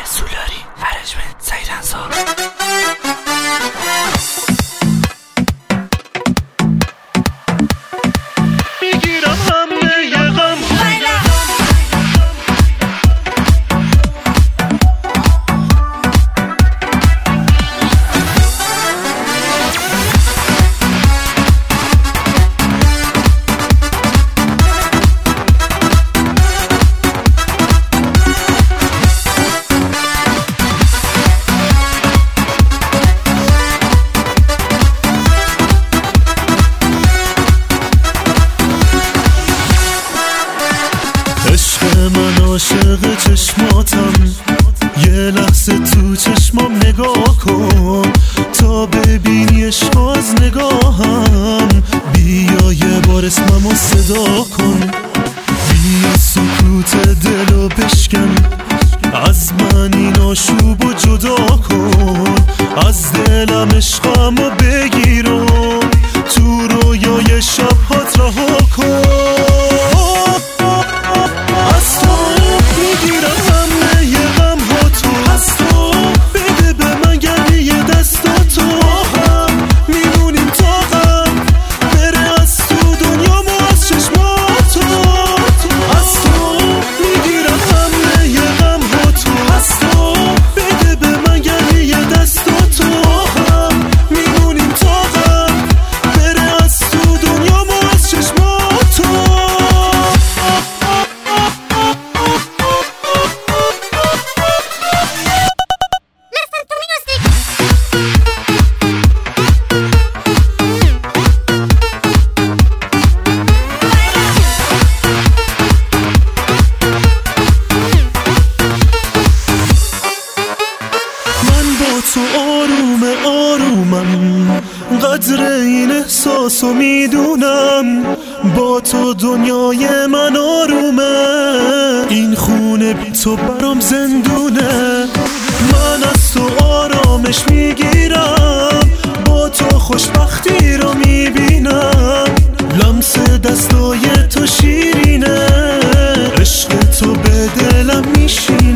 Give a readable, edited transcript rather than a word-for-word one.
سولاری فرجمند سیدنسا میگیرم همه یه غم من عاشق چشماتم، یه لحظه تو چشمام نگاه کن تا ببینی عشق از نگاهم. بیا یه بار اسممو صدا کن، بیا سکوت دلو بشکن، از من این آشوبو جدا کن، از دلم عشقمو بگیر و تو رویای شب‌هات رها کن. تو آرومم قدر این احساسو میدونم، با تو دنیای من آرومه، این خونه بی تو برام زندونه. من از تو آرامش میگیرم، با تو خوشبختی رو میبینم، لمس دستای تو شیرینه، عشق تو به دلم میشینه.